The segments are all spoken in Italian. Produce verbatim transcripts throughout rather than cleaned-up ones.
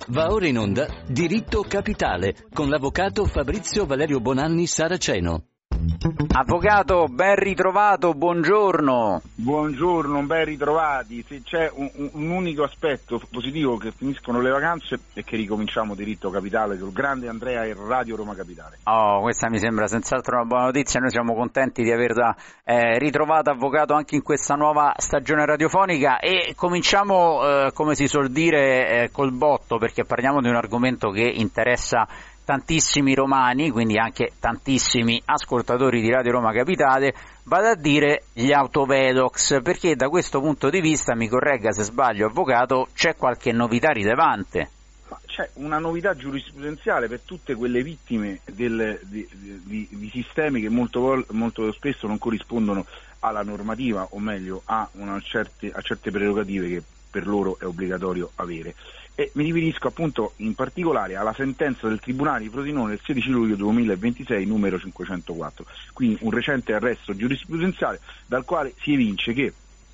Va ora in onda Diritto Capitale con l'avvocato Fabrizio Valerio Bonanni Saraceno. Avvocato, ben ritrovato, buongiorno. Buongiorno, ben ritrovati. Se c'è un, un unico aspetto positivo che finiscono le vacanze è che ricominciamo Diritto Capitale sul grande Andrea e Radio Roma Capitale. Oh, questa mi sembra senz'altro una buona notizia. Noi siamo contenti di averla eh, ritrovato, avvocato, anche in questa nuova stagione radiofonica, e cominciamo eh, come si suol dire eh, col botto, perché parliamo di un argomento che interessa tantissimi romani, quindi anche tantissimi ascoltatori di Radio Roma Capitale, vado a dire gli autovelox, perché da questo punto di vista, mi corregga se sbaglio avvocato, c'è qualche novità rilevante. C'è una novità giurisprudenziale per tutte quelle vittime del, di, di, di sistemi che molto, molto spesso non corrispondono alla normativa, o meglio a, una certe, a certe prerogative che per loro è obbligatorio avere. E mi riferisco appunto in particolare alla sentenza del Tribunale di Frosinone del sedici luglio duemilaventisei numero cinquecentoquattro, quindi un recente arresto giurisprudenziale dal quale si evince che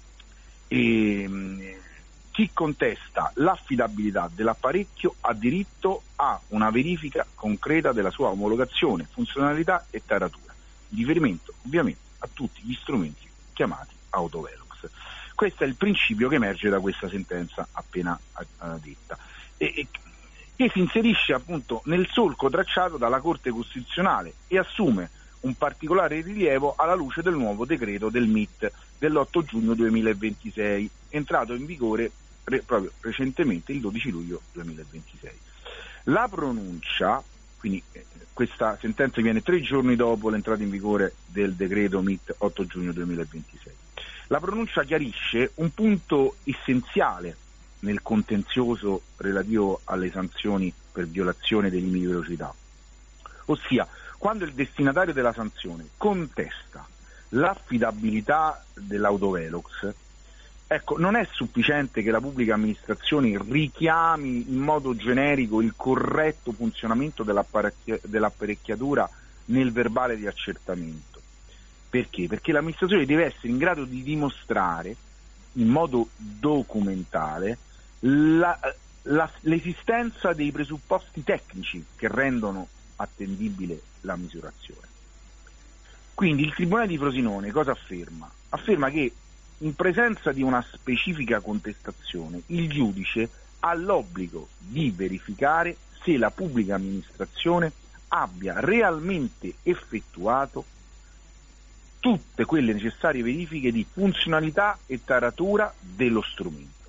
ehm, chi contesta l'affidabilità dell'apparecchio ha diritto a una verifica concreta della sua omologazione, funzionalità e taratura, in riferimento ovviamente a tutti gli strumenti chiamati autovelox. Questo è il principio che emerge da questa sentenza appena uh, detta, e, e che si inserisce appunto nel solco tracciato dalla Corte Costituzionale e assume un particolare rilievo alla luce del nuovo decreto del M I T dell'otto giugno duemilaventisei, entrato in vigore re, proprio recentemente il dodici luglio duemilaventisei. La pronuncia, quindi eh, questa sentenza viene tre giorni dopo l'entrata in vigore del decreto M I T otto giugno duemilaventisei. La pronuncia chiarisce un punto essenziale nel contenzioso relativo alle sanzioni per violazione dei limiti di velocità, ossia quando il destinatario della sanzione contesta l'affidabilità dell'autovelox, ecco, non è sufficiente che la pubblica amministrazione richiami in modo generico il corretto funzionamento dell'apparecchia- dell'apparecchiatura nel verbale di accertamento. Perché? Perché l'amministrazione deve essere in grado di dimostrare in modo documentale la, la, l'esistenza dei presupposti tecnici che rendono attendibile la misurazione. Quindi il Tribunale di Frosinone cosa afferma? Afferma che in presenza di una specifica contestazione il giudice ha l'obbligo di verificare se la pubblica amministrazione abbia realmente effettuato tutte quelle necessarie verifiche di funzionalità e taratura dello strumento.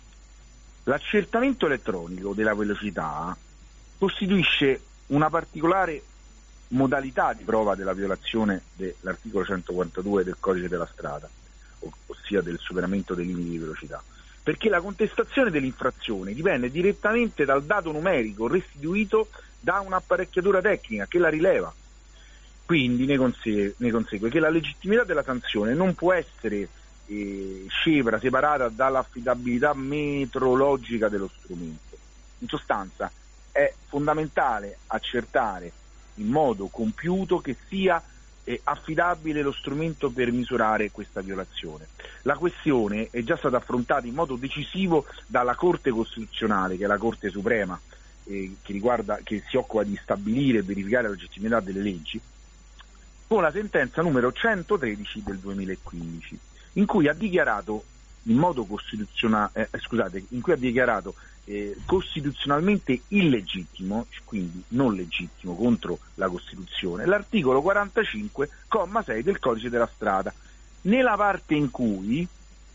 L'accertamento elettronico della velocità costituisce una particolare modalità di prova della violazione dell'articolo centoquarantadue del Codice della Strada, ossia del superamento dei limiti di velocità, perché la contestazione dell'infrazione dipende direttamente dal dato numerico restituito da un'apparecchiatura tecnica che la rileva. Quindi ne consegue, ne consegue che la legittimità della sanzione non può essere eh, scevra, separata dall'affidabilità metrologica dello strumento. In sostanza è fondamentale accertare in modo compiuto che sia eh, affidabile lo strumento per misurare questa violazione. La questione è già stata affrontata in modo decisivo dalla Corte Costituzionale, che è la Corte Suprema, eh, che, riguarda, che si occupa di stabilire e verificare la legittimità delle leggi, con la sentenza numero centotredici del duemilaquindici, in cui ha dichiarato in modo costituzionale, eh, scusate, in cui ha dichiarato eh, costituzionalmente illegittimo, quindi non legittimo, contro la Costituzione, l'articolo quarantacinque, comma sei del Codice della Strada, nella parte in cui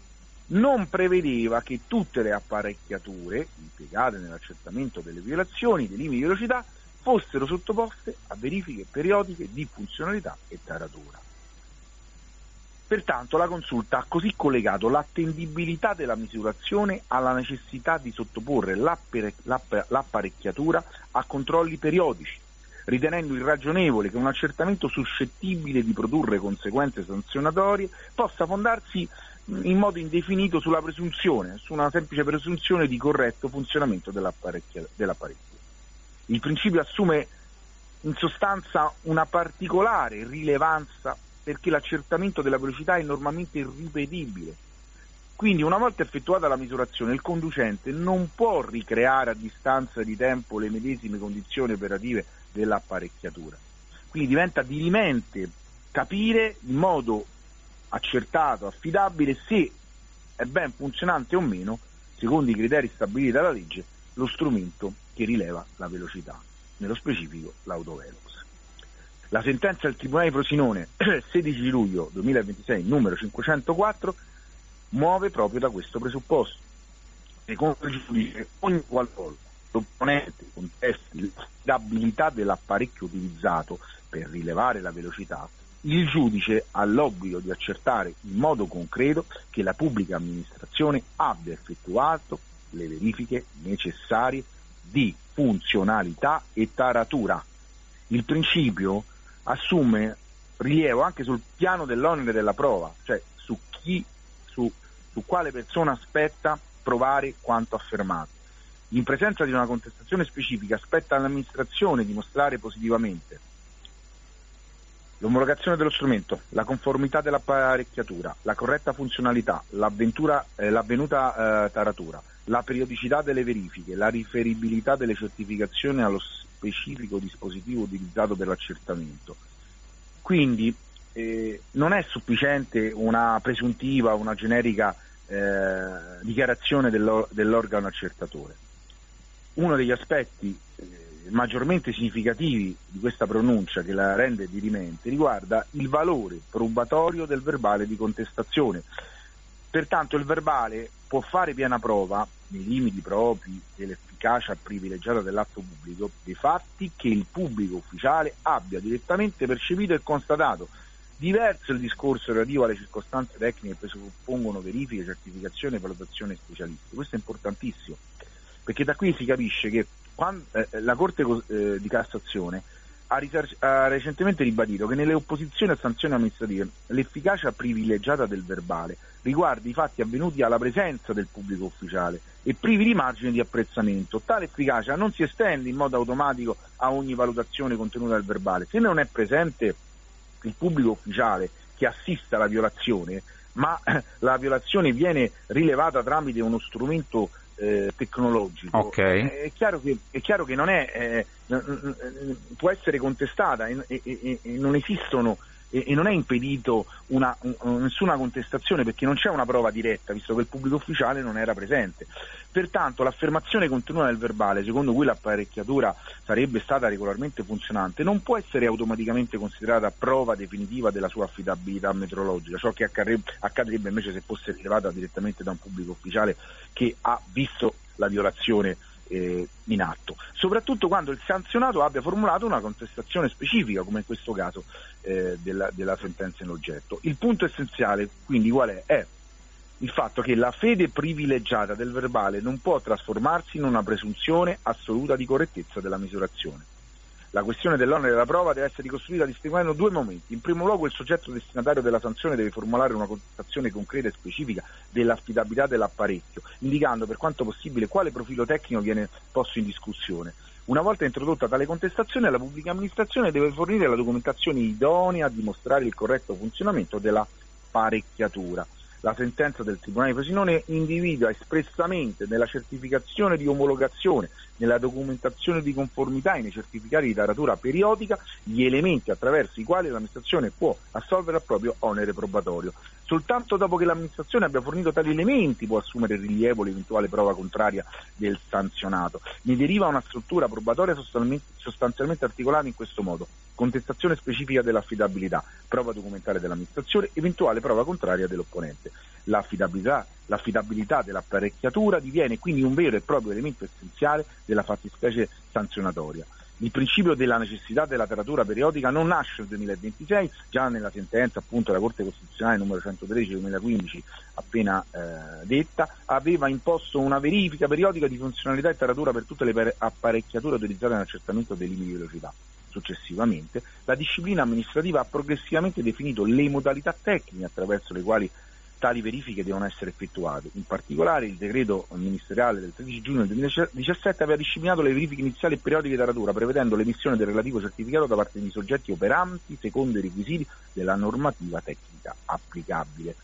non prevedeva che tutte le apparecchiature impiegate nell'accertamento delle violazioni dei limiti di velocità fossero sottoposte a verifiche periodiche di funzionalità e taratura. Pertanto la Consulta ha così collegato l'attendibilità della misurazione alla necessità di sottoporre l'appare- l'app- l'apparecchiatura a controlli periodici, ritenendo irragionevole che un accertamento suscettibile di produrre conseguenze sanzionatorie possa fondarsi in modo indefinito sulla presunzione, su una semplice presunzione di corretto funzionamento dell'apparecchia- dell'apparecchio. Il principio assume in sostanza una particolare rilevanza perché l'accertamento della velocità è normalmente irripetibile Quindi una volta effettuata la misurazione il conducente non può ricreare a distanza di tempo le medesime condizioni operative dell'apparecchiatura. Quindi diventa dirimente capire in modo accertato, affidabile, se è ben funzionante o meno, secondo i criteri stabiliti dalla legge, lo strumento che rileva la velocità, nello specifico l'autovelox. La sentenza del Tribunale di Frosinone sedici luglio duemilaventisei numero cinquecentoquattro muove proprio da questo presupposto. Secondo il giudice, ogni qualvolta l'opponente contesti l'affidabilità dell'apparecchio utilizzato per rilevare la velocità, il giudice ha l'obbligo di accertare in modo concreto che la pubblica amministrazione abbia effettuato le verifiche necessarie di funzionalità e taratura. Il principio assume rilievo anche sul piano dell'onere della prova, cioè su chi, su, su quale persona aspetta provare quanto affermato. In presenza di una contestazione specifica spetta all'amministrazione dimostrare positivamente l'omologazione dello strumento, la conformità dell'apparecchiatura, la corretta funzionalità, l'avventura, eh, l'avvenuta eh, taratura, la periodicità delle verifiche, la riferibilità delle certificazioni allo specifico dispositivo utilizzato per l'accertamento. Quindi eh, non è sufficiente una presuntiva, una generica eh, dichiarazione dell'or- dell'organo accertatore. Uno degli aspetti eh, maggiormente significativi di questa pronuncia, che la rende dirimente, riguarda il valore probatorio del verbale di contestazione. Pertanto il verbale può fare piena prova, nei limiti propri dell'efficacia privilegiata dell'atto pubblico, dei fatti che il pubblico ufficiale abbia direttamente percepito e constatato. Diverso il discorso relativo alle circostanze tecniche che presuppongono verifiche, certificazioni e valutazioni specialistiche. Questo è importantissimo, perché da qui si capisce che quando, eh, la Corte eh, di Cassazione ha, risar- ha recentemente ribadito che nelle opposizioni a sanzioni amministrative l'efficacia privilegiata del verbale riguarda i fatti avvenuti alla presenza del pubblico ufficiale e privi di margine di apprezzamento. Tale efficacia non si estende in modo automatico a ogni valutazione contenuta nel verbale. Se non è presente il pubblico ufficiale che assista alla violazione, ma la violazione viene rilevata tramite uno strumento eh, tecnologico, okay. è chiaro che è chiaro che non è eh, può essere contestata e, e, e, e non esistono e, e non è impedito una, un, nessuna contestazione, perché non c'è una prova diretta, visto che il pubblico ufficiale non era presente. Pertanto l'affermazione contenuta nel verbale, secondo cui l'apparecchiatura sarebbe stata regolarmente funzionante, non può essere automaticamente considerata prova definitiva della sua affidabilità metrologica, ciò che accadrebbe invece se fosse rilevata direttamente da un pubblico ufficiale che ha visto la violazione eh, in atto, soprattutto quando il sanzionato abbia formulato una contestazione specifica, come in questo caso eh, della, della sentenza in oggetto. Il punto essenziale quindi qual è? È il fatto che la fede privilegiata del verbale non può trasformarsi in una presunzione assoluta di correttezza della misurazione. La questione dell'onere della prova deve essere ricostruita distinguendo due momenti. In primo luogo, il soggetto destinatario della sanzione deve formulare una contestazione concreta e specifica dell'affidabilità dell'apparecchio, indicando per quanto possibile quale profilo tecnico viene posto in discussione. Una volta introdotta tale contestazione, la pubblica amministrazione deve fornire la documentazione idonea a dimostrare il corretto funzionamento dell'apparecchiatura. La sentenza del Tribunale di Frosinone individua espressamente nella certificazione di omologazione, nella documentazione di conformità e nei certificati di taratura periodica gli elementi attraverso i quali l'amministrazione può assolvere al proprio onere probatorio. Soltanto dopo che l'amministrazione abbia fornito tali elementi può assumere rilievo l'eventuale prova contraria del sanzionato. Ne deriva una struttura probatoria sostanzialmente articolata in questo modo: contestazione specifica dell'affidabilità, prova documentale dell'amministrazione, eventuale prova contraria dell'opponente. L'affidabilità, l'affidabilità dell'apparecchiatura diviene quindi un vero e proprio elemento essenziale della fattispecie sanzionatoria. Il principio della necessità della taratura periodica non nasce nel duemilaventisei, già nella sentenza appunto della Corte Costituzionale numero centotredici duemilaquindici appena eh, detta, aveva imposto una verifica periodica di funzionalità e taratura per tutte le apparecchiature utilizzate nell'accertamento dei limiti di velocità. Successivamente, la disciplina amministrativa ha progressivamente definito le modalità tecniche attraverso le quali tali verifiche devono essere effettuate. In particolare, il decreto ministeriale del tredici giugno del duemiladiciassette aveva disciplinato le verifiche iniziali e periodiche di taratura, prevedendo l'emissione del relativo certificato da parte di soggetti operanti secondo i requisiti della normativa tecnica applicabile.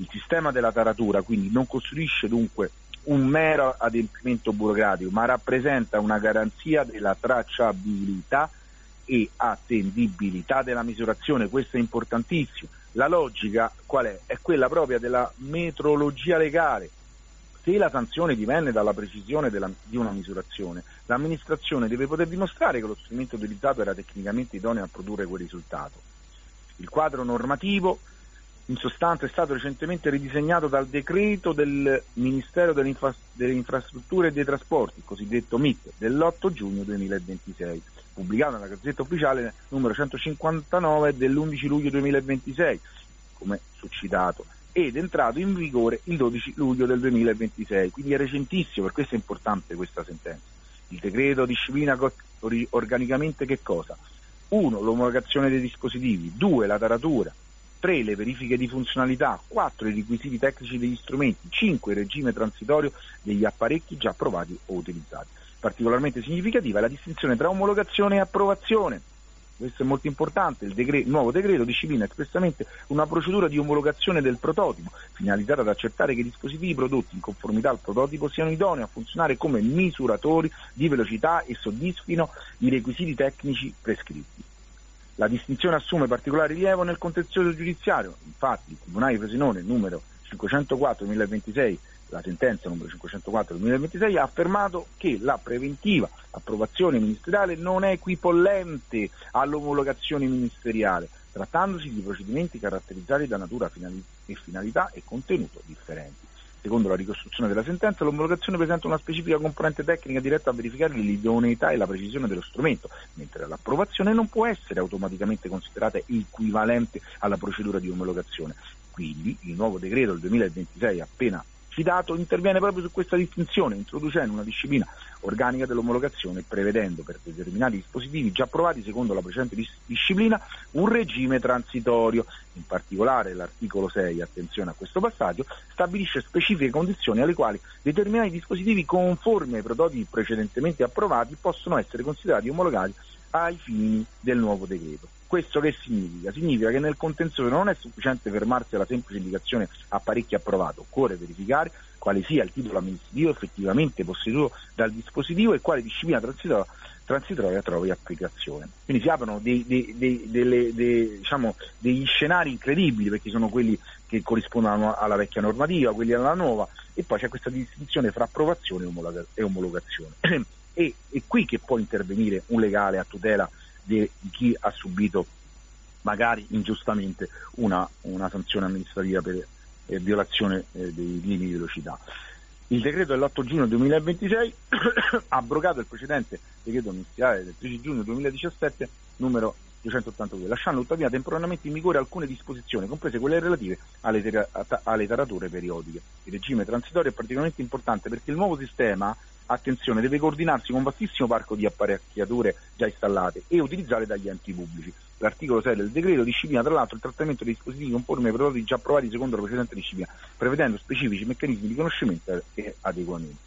Il sistema della taratura quindi non costituisce dunque un mero adempimento burocratico, ma rappresenta una garanzia della tracciabilità e attendibilità della misurazione. Questo è importantissimo. La logica qual è? È quella propria della metrologia legale. Se la sanzione dipende dalla precisione della, di una misurazione, l'amministrazione deve poter dimostrare che lo strumento utilizzato era tecnicamente idoneo a produrre quel risultato. Il quadro normativo in sostanza è stato recentemente ridisegnato dal decreto del Ministero delle, Infra- delle Infrastrutture e dei Trasporti, cosiddetto M I T, dell'otto giugno duemilaventisei, pubblicato nella Gazzetta Ufficiale numero centocinquantanove dell'undici luglio duemilaventisei, come succitato, ed entrato in vigore il dodici luglio del duemilaventisei, quindi è recentissimo, per questo è importante questa sentenza. Il decreto disciplina organicamente che cosa? uno. L'omologazione dei dispositivi, due. La taratura, tre. Le verifiche di funzionalità, quattro. I requisiti tecnici degli strumenti, cinque. Il regime transitorio degli apparecchi già approvati o utilizzati. Particolarmente significativa è la distinzione tra omologazione e approvazione. Questo è molto importante. Il, decreto, il nuovo decreto disciplina espressamente una procedura di omologazione del prototipo, finalizzata ad accertare che i dispositivi prodotti in conformità al prototipo siano idonei a funzionare come misuratori di velocità e soddisfino i requisiti tecnici prescritti. La distinzione assume particolare rilievo nel contenzioso giudiziario. Infatti il Tribunale di Frosinone numero cinquecentoquattro duemilaventisei, la sentenza numero cinquecentoquattro duemilaventisei, ha affermato che la preventiva approvazione ministeriale non è equipollente all'omologazione ministeriale, trattandosi di procedimenti caratterizzati da natura finali- e finalità e contenuto differenti. Secondo la ricostruzione della sentenza, l'omologazione presenta una specifica componente tecnica diretta a verificare l'idoneità e la precisione dello strumento, mentre l'approvazione non può essere automaticamente considerata equivalente alla procedura di omologazione. Quindi il nuovo decreto del duemilaventisei appena citato interviene proprio su questa distinzione, introducendo una disciplina organica dell'omologazione e prevedendo per determinati dispositivi già approvati secondo la precedente dis- disciplina un regime transitorio. In particolare l'articolo sei, attenzione a questo passaggio, stabilisce specifiche condizioni alle quali determinati dispositivi conformi ai prototipi precedentemente approvati possono essere considerati omologati ai fini del nuovo decreto. Questo che significa? Significa che nel contenzioso non è sufficiente fermarsi alla semplice indicazione apparecchio approvato, occorre verificare quale sia il titolo amministrativo effettivamente posseduto dal dispositivo e quale disciplina transitoria, transitoria trovi applicazione. Quindi si aprono dei, dei, dei, delle, dei, diciamo, degli scenari incredibili, perché sono quelli che corrispondono alla vecchia normativa, quelli alla nuova, e poi c'è questa distinzione fra approvazione e omologazione. E è qui che può intervenire un legale a tutela di chi ha subito magari ingiustamente una, una sanzione amministrativa per eh, violazione eh, dei limiti di velocità. Il decreto dell'otto giugno duemilaventisei ha abrogato il precedente decreto ministeriale del tredici giugno duemiladiciassette numero duecentottantadue, lasciando tuttavia temporaneamente in vigore alcune disposizioni, comprese quelle relative alle, ter- alle tarature periodiche. Il regime transitorio è particolarmente importante perché il nuovo sistema, attenzione, deve coordinarsi con un vastissimo parco di apparecchiature già installate e utilizzate dagli enti pubblici. L'articolo sei del decreto disciplina tra l'altro il trattamento dei dispositivi conformi ai prodotti già approvati secondo la precedente disciplina, prevedendo specifici meccanismi di conoscimento e adeguamento.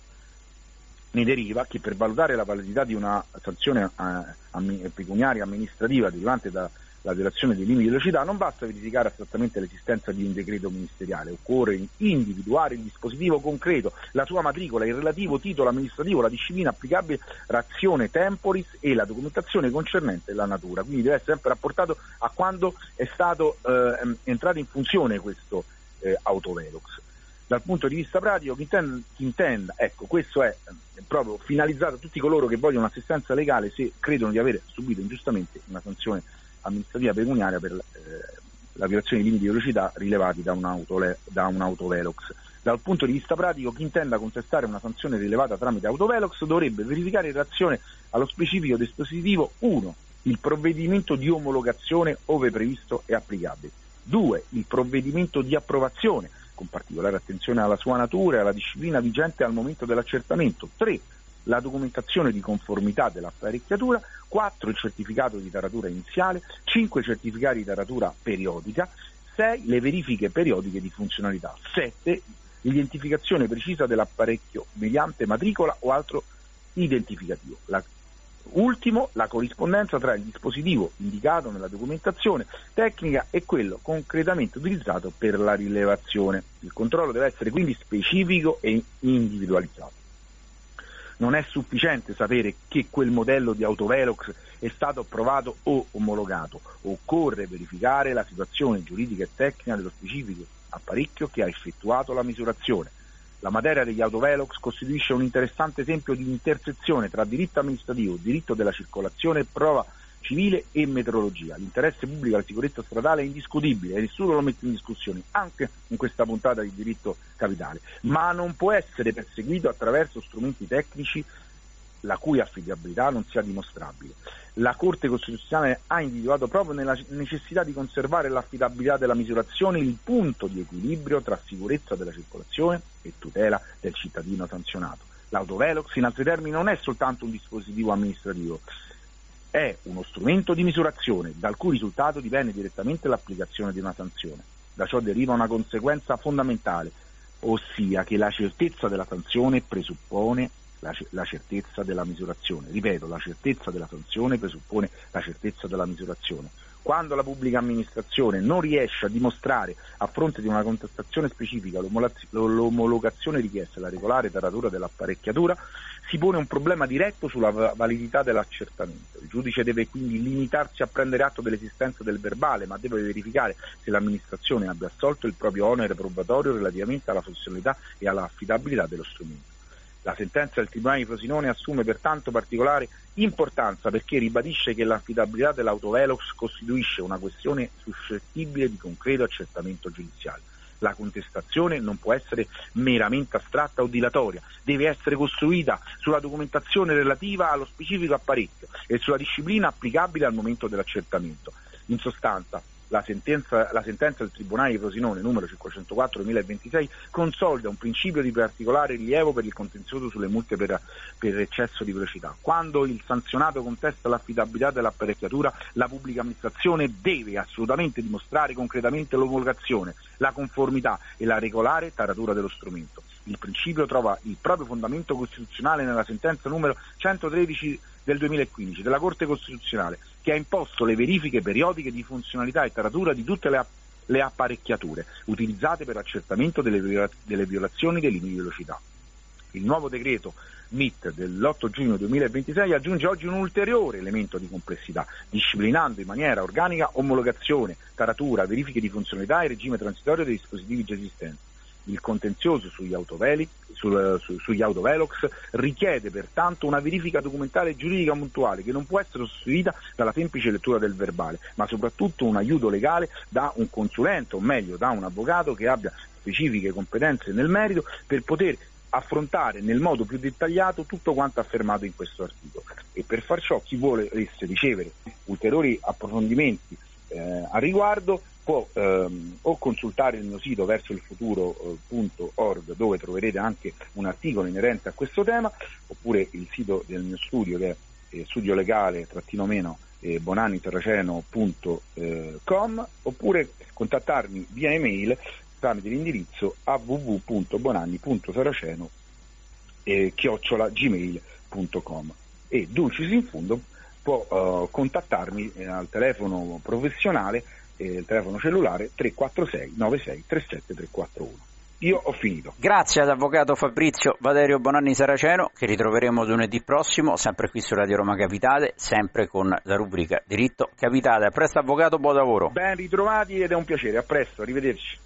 Ne deriva che per valutare la validità di una sanzione eh, pecuniaria amministrativa derivante dalla violazione dei limiti di velocità non basta verificare astrattamente l'esistenza di un decreto ministeriale, occorre individuare il dispositivo concreto, la sua matricola, il relativo titolo amministrativo, la disciplina applicabile, razione temporis e la documentazione concernente la natura. Quindi deve essere sempre rapportato a quando è stato eh, entrato in funzione questo eh, autovelox. Dal punto di vista pratico, chi intenda, chi intenda, ecco, questo è eh, proprio finalizzato a tutti coloro che vogliono assistenza legale se credono di aver subito ingiustamente una sanzione amministrativa pecuniaria per eh, la violazione dei limiti di velocità rilevati da un, autole, da un autovelox. Dal punto di vista pratico, chi intenda contestare una sanzione rilevata tramite autovelox dovrebbe verificare in relazione allo specifico dispositivo uno. Il provvedimento di omologazione ove previsto e applicabile, due. Il provvedimento di approvazione, con particolare attenzione alla sua natura e alla disciplina vigente al momento dell'accertamento, tre. La documentazione di conformità dell'apparecchiatura, quattro. Il certificato di taratura iniziale, cinque. I certificati di taratura periodica, sei. Le verifiche periodiche di funzionalità, sette. L'identificazione precisa dell'apparecchio mediante matricola o altro identificativo. La Ultimo, la corrispondenza tra il dispositivo indicato nella documentazione tecnica e quello concretamente utilizzato per la rilevazione. Il controllo deve essere quindi specifico e individualizzato. Non è sufficiente sapere che quel modello di autovelox è stato approvato o omologato, occorre verificare la situazione giuridica e tecnica dello specifico apparecchio che ha effettuato la misurazione. La materia degli autovelox costituisce un interessante esempio di intersezione tra diritto amministrativo, diritto della circolazione, prova civile e metrologia. L'interesse pubblico alla sicurezza stradale è indiscutibile e nessuno lo mette in discussione, anche in questa puntata di diritto capitale, ma non può essere perseguito attraverso strumenti tecnici la cui affidabilità non sia dimostrabile. La Corte Costituzionale ha individuato proprio nella necessità di conservare l'affidabilità della misurazione il punto di equilibrio tra sicurezza della circolazione e tutela del cittadino sanzionato. L'autovelox, in altri termini, non è soltanto un dispositivo amministrativo, è uno strumento di misurazione dal cui risultato dipende direttamente l'applicazione di una sanzione. Da ciò deriva una conseguenza fondamentale, ossia che la certezza della sanzione presuppone la certezza della misurazione. Ripeto, la certezza della sanzione presuppone la certezza della misurazione. Quando la pubblica amministrazione non riesce a dimostrare a fronte di una contestazione specifica l'omologazione richiesta e la regolare taratura dell'apparecchiatura, si pone un problema diretto sulla validità dell'accertamento. Il giudice deve quindi limitarsi a prendere atto dell'esistenza del verbale, ma deve verificare se l'amministrazione abbia assolto il proprio onere probatorio relativamente alla funzionalità e alla affidabilità dello strumento. La sentenza del Tribunale di Frosinone assume pertanto particolare importanza perché ribadisce che l'affidabilità dell'autovelox costituisce una questione suscettibile di concreto accertamento giudiziale. La contestazione non può essere meramente astratta o dilatoria, deve essere costruita sulla documentazione relativa allo specifico apparecchio e sulla disciplina applicabile al momento dell'accertamento. In sostanza, La sentenza, la sentenza del Tribunale di Frosinone numero cinquecentoquattro duemilaventisei consolida un principio di particolare rilievo per il contenzioso sulle multe per, per eccesso di velocità. Quando il sanzionato contesta l'affidabilità dell'apparecchiatura, la pubblica amministrazione deve assolutamente dimostrare concretamente l'omologazione, la conformità e la regolare taratura dello strumento. Il principio trova il proprio fondamento costituzionale nella sentenza numero centotredici del duemilaquindici della Corte Costituzionale, che ha imposto le verifiche periodiche di funzionalità e taratura di tutte le, app- le apparecchiature utilizzate per l'accertamento delle, viola- delle violazioni dei limiti di velocità. Il nuovo decreto M I T dell'otto giugno duemilaventisei aggiunge oggi un ulteriore elemento di complessità, disciplinando in maniera organica omologazione, taratura, verifiche di funzionalità e regime transitorio dei dispositivi già esistenti. Il contenzioso sugli, autoveli, sul, su, sugli autovelox richiede pertanto una verifica documentale e giuridica puntuale che non può essere sostituita dalla semplice lettura del verbale, ma soprattutto un aiuto legale da un consulente, o meglio da un avvocato che abbia specifiche competenze nel merito per poter affrontare nel modo più dettagliato tutto quanto affermato in questo articolo. E per far ciò chi volesse ricevere ulteriori approfondimenti eh, a riguardo può ehm, o consultare il mio sito verso il futuro punto org, dove troverete anche un articolo inerente a questo tema, oppure il sito del mio studio che è eh, studio legale trattino meno eh, bonanni saraceno punto com, oppure contattarmi via email tramite l'indirizzo a w w w punto bonanni punto saraceno eh, chiocciola gmail punto com, e dulcis in fundo può uh, contattarmi eh, al telefono professionale, eh, il telefono cellulare tre quattro sei nove sei tre sette tre quattro uno. Io ho finito. Grazie ad avvocato Fabrizio Valerio Bonanni Saraceno, che ritroveremo lunedì prossimo, sempre qui su Radio Roma Capitale, sempre con la rubrica Diritto Capitale. A presto avvocato, buon lavoro. Ben ritrovati ed è un piacere, a presto, arrivederci.